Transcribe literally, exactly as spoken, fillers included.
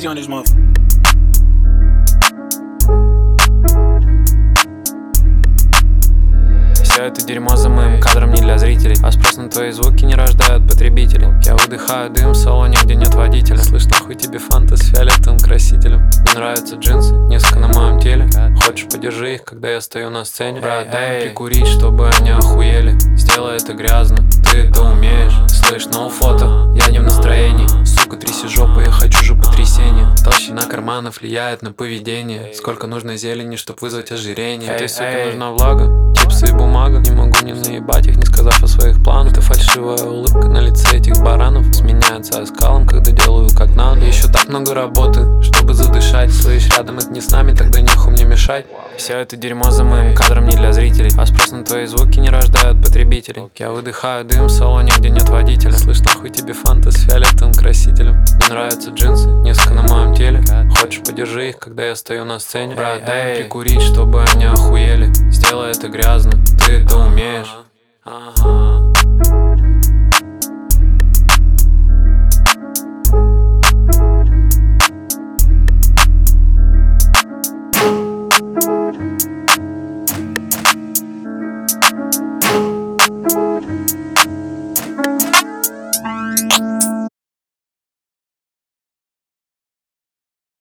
crazy on this motherfucker. Все это дерьмо за моим кадром не для зрителей, а спрос на твои звуки не рождают потребителей. Я выдыхаю дым в салоне, где нет водителя. Слышь, нахуй тебе фанта с фиолетовым красителем. Мне нравятся джинсы, несколько на моем теле. Хочешь, подержи их, когда я стою на сцене. Брат, дай прикурить, чтобы они охуели. Сделай это грязно, ты это умеешь. Слышь, no фото, я не в настроении. Сука, тряси жопу, я хочу же потрясения. Толщина карманов влияет на поведение. Сколько нужно зелени, чтоб вызвать ожирение. Этой суке нужна влага, чипсы и бумага. Не могу не наебать их, не сказав о своих планах. Это фальшивая улыбка на лице этих баранов сменяется оскалом, когда делаю как надо. Еще так много работы, чтобы задышать. Слышь, рядом это не с нами, тогда нехуй мне мешать. Все это дерьмо за моим кадром не для зрителей, а спрос на твои звуки не рождают потребителей. Я выдыхаю дым в салоне, где нет водителя. Слышь, нахуй тебе фанта с фиолетовым красителем. Мне нравятся джинсы, несколько на моем теле. Хочешь, подержи их, когда я стою на сцене. Брат, дай прикурить, чтобы они охуели. Сделай это грязно, ты это умеешь.